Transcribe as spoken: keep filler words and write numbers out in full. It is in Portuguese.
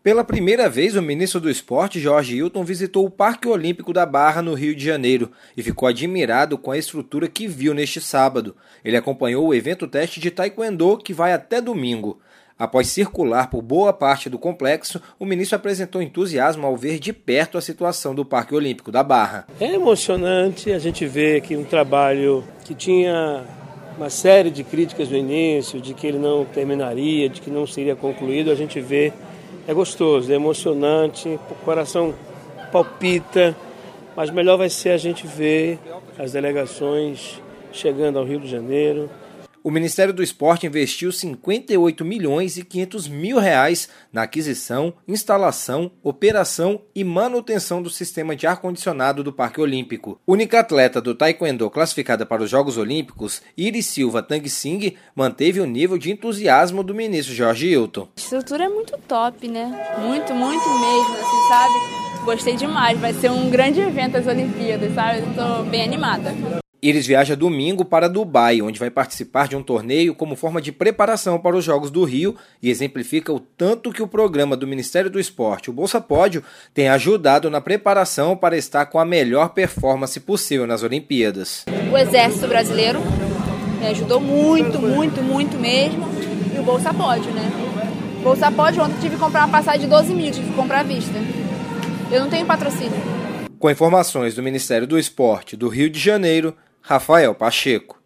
Pela primeira vez, o ministro do Esporte, Jorge Hilton, visitou o Parque Olímpico da Barra, no Rio de Janeiro, e ficou admirado com a estrutura que viu neste sábado. Ele acompanhou o evento teste de taekwondo, que vai até domingo. Após circular por boa parte do complexo, o ministro apresentou entusiasmo ao ver de perto a situação do Parque Olímpico da Barra. É emocionante a gente ver que um trabalho que tinha uma série de críticas no início, de que ele não terminaria, de que não seria concluído, a gente vê. É gostoso, é emocionante, o coração palpita, mas melhor vai ser a gente ver as delegações chegando ao Rio de Janeiro. O Ministério do Esporte investiu cinquenta e oito milhões e quinhentos mil reais na aquisição, instalação, operação e manutenção do sistema de ar-condicionado do Parque Olímpico. Única atleta do taekwondo classificada para os Jogos Olímpicos, Iris Silva Tang Sing, manteve o nível de entusiasmo do ministro Jorge Hilton. A estrutura é muito top, né? Muito, muito mesmo, assim, sabe? Gostei demais, vai ser um grande evento as Olimpíadas, sabe? Estou bem animada. Iris viaja domingo para Dubai, onde vai participar de um torneio como forma de preparação para os Jogos do Rio e exemplifica o tanto que o programa do Ministério do Esporte, o Bolsa Pódio, tem ajudado na preparação para estar com a melhor performance possível nas Olimpíadas. O Exército Brasileiro me ajudou muito, muito, muito mesmo, e o Bolsa Pódio, né? Bolsa Pódio, ontem tive que comprar uma passagem de doze mil, tive que comprar à vista. Eu não tenho patrocínio. Com informações do Ministério do Esporte do Rio de Janeiro, Rafael Pacheco.